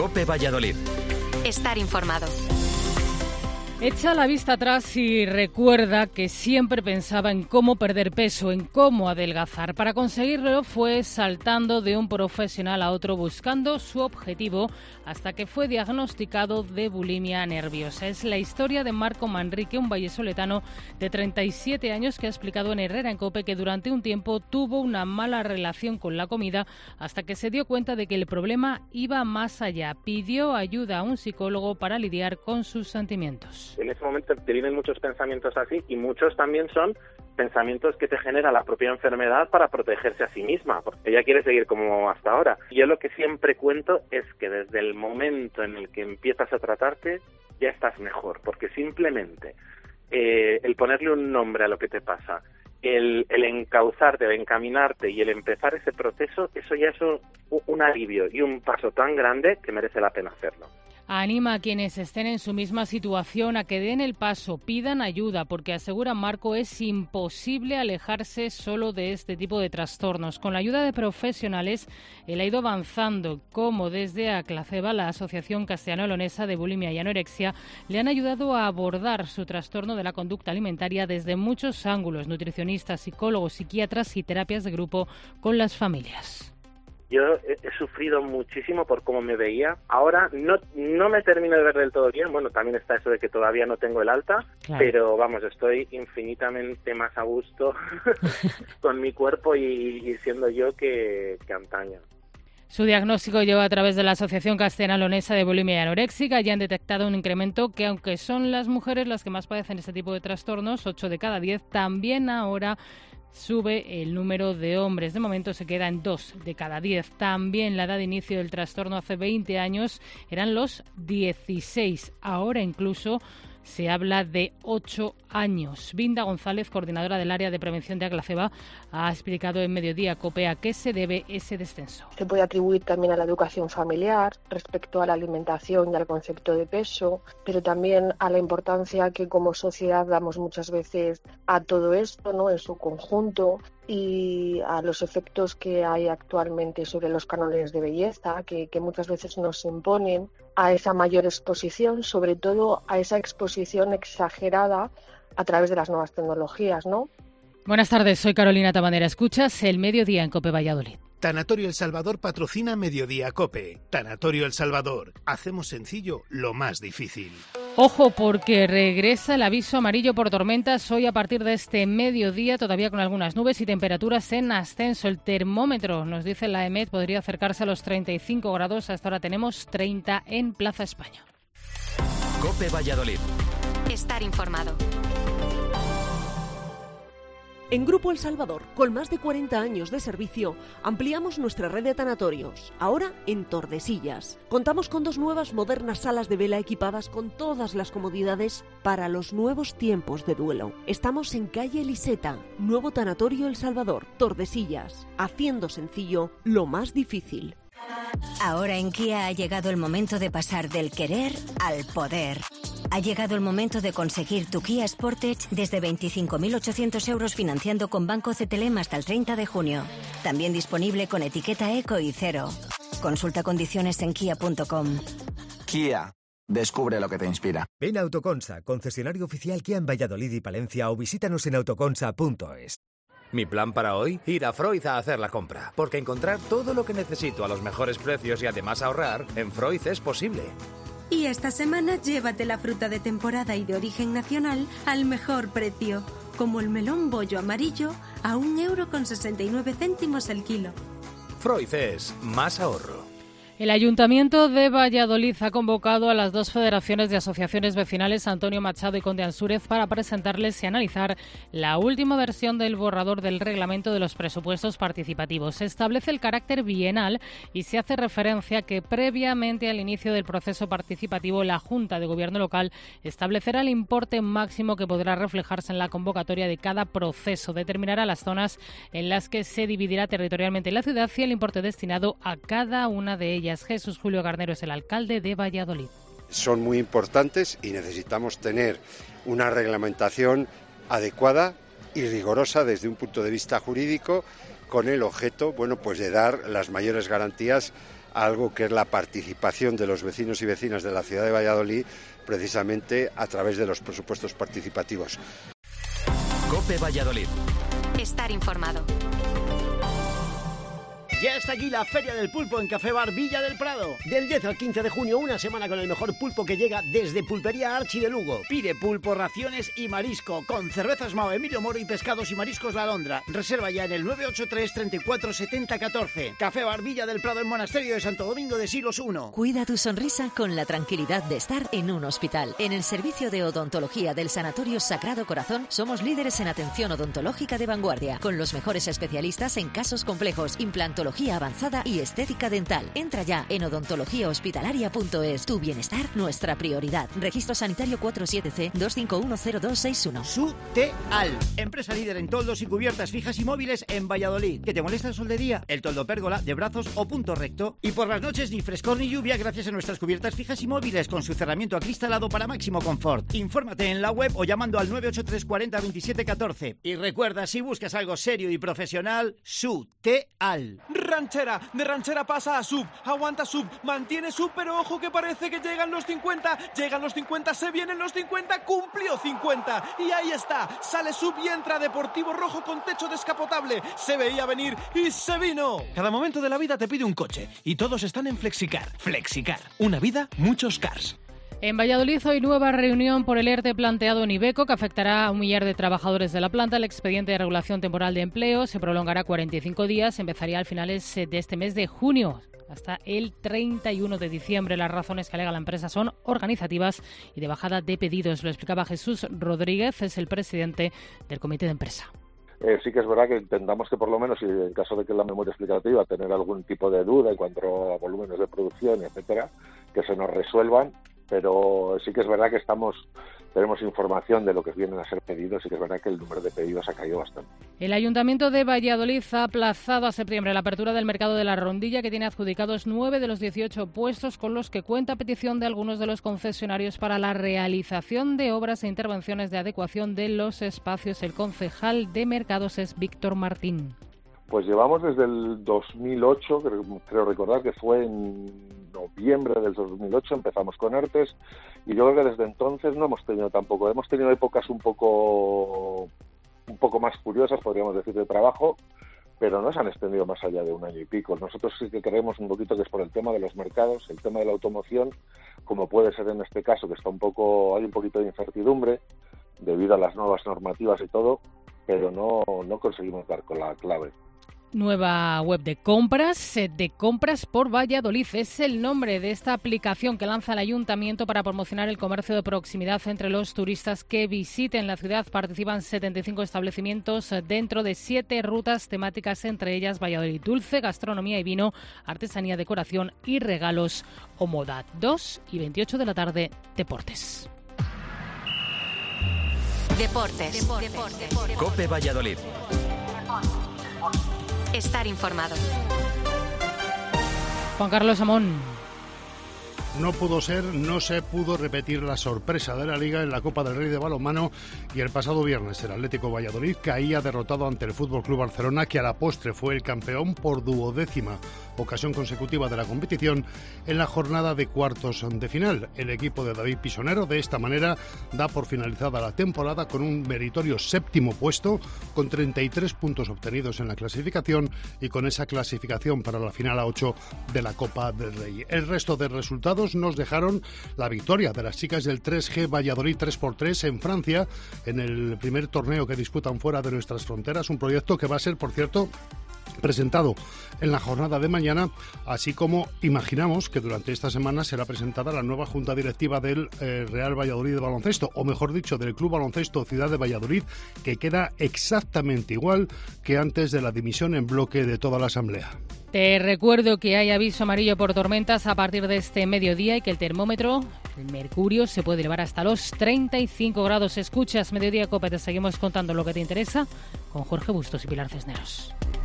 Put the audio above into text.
COPE Valladolid. Estar informado. Echa la vista atrás y recuerda que siempre pensaba en cómo perder peso, en cómo adelgazar. Para conseguirlo fue saltando de un profesional a otro buscando su objetivo hasta que fue diagnosticado de bulimia nerviosa. Es la historia de Marco Manrique, un vallesoletano de 37 años que ha explicado en Herrera en COPE que durante un tiempo tuvo una mala relación con la comida hasta que se dio cuenta de que el problema iba más allá. Pidió ayuda a un psicólogo para lidiar con sus sentimientos. En ese momento te vienen muchos pensamientos así y muchos también son pensamientos que te genera la propia enfermedad para protegerse a sí misma, porque ella quiere seguir como hasta ahora. Yo lo que siempre cuento es que desde el momento en el que empiezas a tratarte ya estás mejor, porque simplemente el ponerle un nombre a lo que te pasa, el encauzarte, el encaminarte y el empezar ese proceso, eso ya es un alivio y un paso tan grande que merece la pena hacerlo. Anima a quienes estén en su misma situación a que den el paso, pidan ayuda, porque asegura Marco es imposible alejarse solo de este tipo de trastornos. Con la ayuda de profesionales, él ha ido avanzando, como desde ACLACEBA, la Asociación Castellano-Leonesa de Bulimia y Anorexia, le han ayudado a abordar su trastorno de la conducta alimentaria desde muchos ángulos: nutricionistas, psicólogos, psiquiatras y terapias de grupo con las familias. Yo he sufrido muchísimo por cómo me veía. Ahora no me termino de ver del todo bien. Bueno, también está eso de que todavía no tengo el alta, claro. Pero vamos, estoy infinitamente más a gusto con mi cuerpo y siendo yo que antaño. Su diagnóstico lleva a través de la Asociación Castellano-Leonesa de Bulimia y Anorexia. Ya han detectado un incremento que, aunque son las mujeres las que más padecen este tipo de trastornos, 8 de cada 10, también ahora sube el número de hombres. De momento se queda en 2 de cada 10. También la edad de inicio del trastorno hace 20 años eran los 16. Ahora incluso se habla de 8 años. Binda González, coordinadora del área de prevención de ACLACEBA, ha explicado en Mediodía COPE a qué se debe ese descenso. Se puede atribuir también a la educación familiar respecto a la alimentación y al concepto de peso, pero también a la importancia que como sociedad damos muchas veces a todo esto, ¿no?, en su conjunto, y a los efectos que hay actualmente sobre los cánones de belleza que muchas veces nos imponen, a esa mayor exposición, sobre todo a esa exposición exagerada a través de las nuevas tecnologías, ¿no? Buenas tardes, soy Carolina Tabanera. Escuchas el Mediodía en COPE Valladolid. Tanatorio El Salvador patrocina Mediodía COPE. Tanatorio El Salvador. Hacemos sencillo lo más difícil. Ojo, porque regresa el aviso amarillo por tormentas hoy a partir de este mediodía, todavía con algunas nubes y temperaturas en ascenso. El termómetro, nos dice la EMET, podría acercarse a los 35 grados. Hasta ahora tenemos 30 en Plaza España. COPE Valladolid. Estar informado. En Grupo El Salvador, con más de 40 años de servicio, ampliamos nuestra red de tanatorios, ahora en Tordesillas. Contamos con 2 nuevas modernas salas de vela equipadas con todas las comodidades para los nuevos tiempos de duelo. Estamos en calle Eliseta, nuevo Tanatorio El Salvador, Tordesillas, haciendo sencillo lo más difícil. Ahora en Kia ha llegado el momento de pasar del querer al poder. Ha llegado el momento de conseguir tu Kia Sportage desde 25.800 euros financiando con Banco CTLM hasta el 30 de junio. También disponible con etiqueta eco y cero. Consulta condiciones en kia.com. Kia. Descubre lo que te inspira. Ven a Autoconsa, concesionario oficial Kia en Valladolid y Palencia, o visítanos en autoconsa.es. Mi plan para hoy, ir a Freud a hacer la compra, porque encontrar todo lo que necesito a los mejores precios y además ahorrar, en Freud es posible. Y esta semana llévate la fruta de temporada y de origen nacional al mejor precio, como el melón bollo amarillo a 1,69 € el kilo. Freud es más ahorro. El Ayuntamiento de Valladolid ha convocado a las 2 federaciones de asociaciones vecinales, Antonio Machado y Conde Ansúrez, para presentarles y analizar la última versión del borrador del reglamento de los presupuestos participativos. Se establece el carácter bienal y se hace referencia a que previamente al inicio del proceso participativo la Junta de Gobierno local establecerá el importe máximo que podrá reflejarse en la convocatoria de cada proceso. Determinará las zonas en las que se dividirá territorialmente la ciudad y el importe destinado a cada una de ellas. Jesús Julio Garnero es el alcalde de Valladolid. Son muy importantes y necesitamos tener una reglamentación adecuada y rigurosa desde un punto de vista jurídico, con el objeto, pues de dar las mayores garantías algo que es la participación de los vecinos y vecinas de la ciudad de Valladolid, precisamente a través de los presupuestos participativos. COPE Valladolid. Estar informado. Ya está aquí la Feria del Pulpo en Café Bar Villa del Prado. Del 10 al 15 de junio, una semana con el mejor pulpo que llega desde Pulpería Archi de Lugo. Pide pulpo, raciones y marisco, con cervezas Mao Emilio Moro y pescados y mariscos La Alondra. Reserva ya en el 983 34 70 14. Café Bar Villa del Prado en Monasterio de Santo Domingo de Silos 1. Cuida tu sonrisa con la tranquilidad de estar en un hospital. En el servicio de odontología del Sanatorio Sagrado Corazón somos líderes en atención odontológica de vanguardia, con los mejores especialistas en casos complejos, implantología avanzada y estética dental. Entra ya en odontologíahospitalaria.es. Tu bienestar, nuestra prioridad. Registro sanitario 47C 2510261. Suteal, empresa líder en toldos y cubiertas fijas y móviles en Valladolid. ¿Que te molesta el sol de día? El toldo pérgola, de brazos o punto recto. Y por las noches ni frescor ni lluvia gracias a nuestras cubiertas fijas y móviles con su cerramiento acristalado para máximo confort. Infórmate en la web o llamando al 983 40 27 14. Y recuerda, si buscas algo serio y profesional, Suteal. Ranchera, de ranchera pasa a sub, aguanta sub, mantiene sub, pero ojo que parece que llegan los 50, se vienen los 50, cumplió 50, y ahí está, sale sub y entra Deportivo Rojo con techo descapotable, se veía venir y se vino. Cada momento de la vida te pide un coche, y todos están en Flexicar. Flexicar, una vida, muchos cars. En Valladolid hoy nueva reunión por el ERTE planteado en Iveco que afectará a 1 millar de trabajadores de la planta. El expediente de regulación temporal de empleo se prolongará 45 días, empezaría a finales de este mes de junio hasta el 31 de diciembre. Las razones que alega la empresa son organizativas y de bajada de pedidos. Lo explicaba Jesús Rodríguez, es el presidente del comité de empresa. Sí que es verdad que intentamos que por lo menos, y en caso de que la memoria explicativa tener algún tipo de duda en cuanto a volúmenes de producción, etcétera, que se nos resuelvan. Pero sí que es verdad que tenemos información de lo que vienen a ser pedidos y que es verdad que el número de pedidos ha caído bastante. El Ayuntamiento de Valladolid ha aplazado a septiembre la apertura del mercado de la Rondilla, que tiene adjudicados 9 de los 18 puestos con los que cuenta a petición de algunos de los concesionarios para la realización de obras e intervenciones de adecuación de los espacios. El concejal de Mercados es Víctor Martín. Pues llevamos desde el 2008, creo recordar que fue en noviembre del 2008, empezamos con ERTES y yo creo que desde entonces no hemos tenido tampoco, hemos tenido épocas un poco más curiosas, podríamos decir, de trabajo, pero no se han extendido más allá de 1 año y pico. Nosotros sí que creemos un poquito que es por el tema de los mercados, el tema de la automoción, como puede ser en este caso, que hay un poquito de incertidumbre debido a las nuevas normativas y todo, pero no conseguimos dar con la clave. Nueva web de compras por Valladolid. Es el nombre de esta aplicación que lanza el Ayuntamiento para promocionar el comercio de proximidad entre los turistas que visiten la ciudad. Participan 75 establecimientos dentro de 7 rutas temáticas, entre ellas Valladolid dulce, gastronomía y vino, artesanía, decoración y regalos o moda. 2 y 28 de la tarde, deportes. Deportes. COPE Valladolid. Estar informado. Juan Carlos Amón. No se pudo repetir la sorpresa de la Liga en la Copa del Rey de balonmano y el pasado viernes el Atlético Valladolid caía derrotado ante el FC Barcelona, que a la postre fue el campeón por 12ª ocasión consecutiva de la competición en la jornada de cuartos de final. El equipo de David Pisonero de esta manera da por finalizada la temporada con un meritorio 7º puesto, con 33 puntos obtenidos en la clasificación y con esa clasificación para la final a 8 de la Copa del Rey. El resto de resultados nos dejaron la victoria de las chicas del 3G Valladolid 3x3 en Francia, en el primer torneo que disputan fuera de nuestras fronteras, un proyecto que va a ser, por cierto, presentado en la jornada de mañana, así como imaginamos que durante esta semana será presentada la nueva junta directiva del Real Valladolid de baloncesto, o mejor dicho, del Club Baloncesto Ciudad de Valladolid, que queda exactamente igual que antes de la dimisión en bloque de toda la asamblea. Te recuerdo que hay aviso amarillo por tormentas a partir de este mediodía y que el termómetro, el mercurio, se puede elevar hasta los 35 grados. Escuchas Mediodía Cope, te seguimos contando lo que te interesa con Jorge Bustos y Pilar Cisneros.